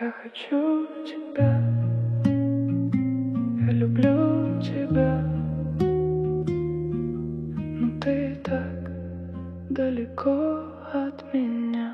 Я хочу тебя, я люблю тебя, но ты так далеко от меня.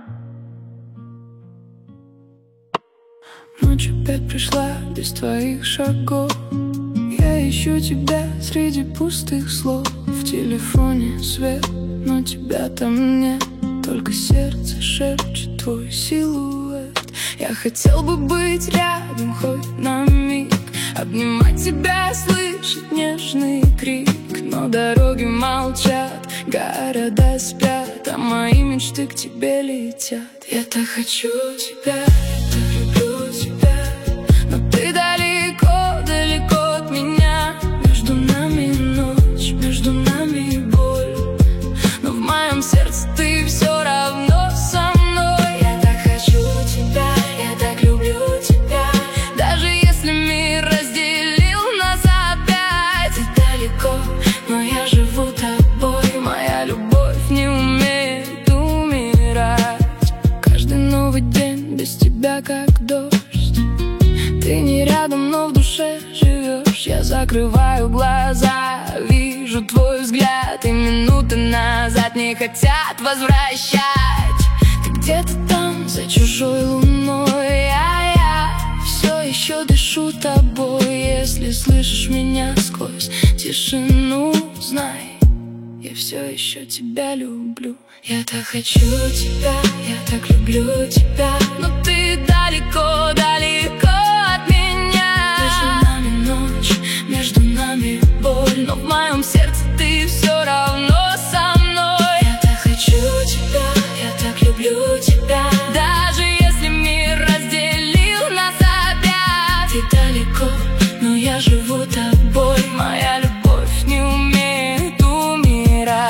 Ночь опять пришла без твоих шагов. Я ищу тебя среди пустых слов. В телефоне свет, но тебя там нет. Только сердце шепчет твой силуэт. Я хотел бы быть рядом хоть на миг, обнимать тебя, слышать нежный крик. Но дороги молчат, города спят, а мои мечты к тебе летят. Я так хочу тебя, я так люблю тебя, но ты далеко, далеко от меня. Между нами ночь, между нами боль, но в моем сердце ты все равно со мной. Я так хочу тебя, я так люблю тебя, даже если мир разделил нас опять. Ты далеко, но я живу тобой, моя любовь не умеет умирать. Каждый новый день без тебя как дождь. Ты не рядом, но в душе живешь. Я закрываю глаза, вижу твой взгляд, и минуты назад не хотят возвращать. Ты где-то там, за чужой луной, а я все еще дышу тобой. Если слышишь меня сквозь тишину, знай, я все еще тебя люблю. Я так хочу тебя, я так люблю тебя, но ты далеко, далеко от меня. Между нами ночь, между нами боль, но в моем сердце ты все равно со мной. Я так хочу тебя, я так люблю тебя, даже если мир разделил нас опять. Ты далеко, но я живу тобой, моя любовь не умеет умирать.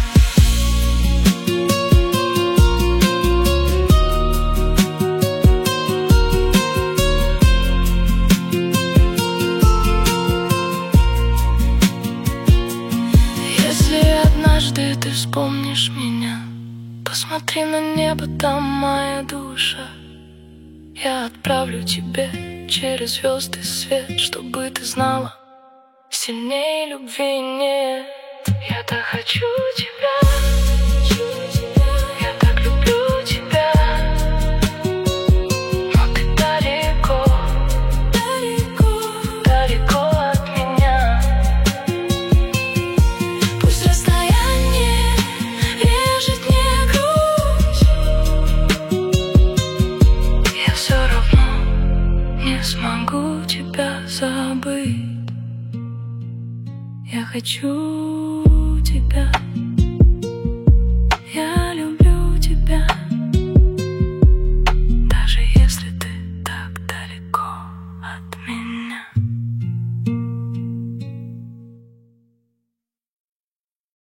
Однажды ты вспомнишь меня, посмотри на небо, там моя душа. Я отправлю тебе через звезды свет, чтобы ты знала, сильнее любви нет. Я так хочу тебя, я так люблю тебя, но ты далеко, далеко, далеко от меня. Пусть расстояние режет мне грудь, я все равно не смогу тебя забыть. Я хочу тебя.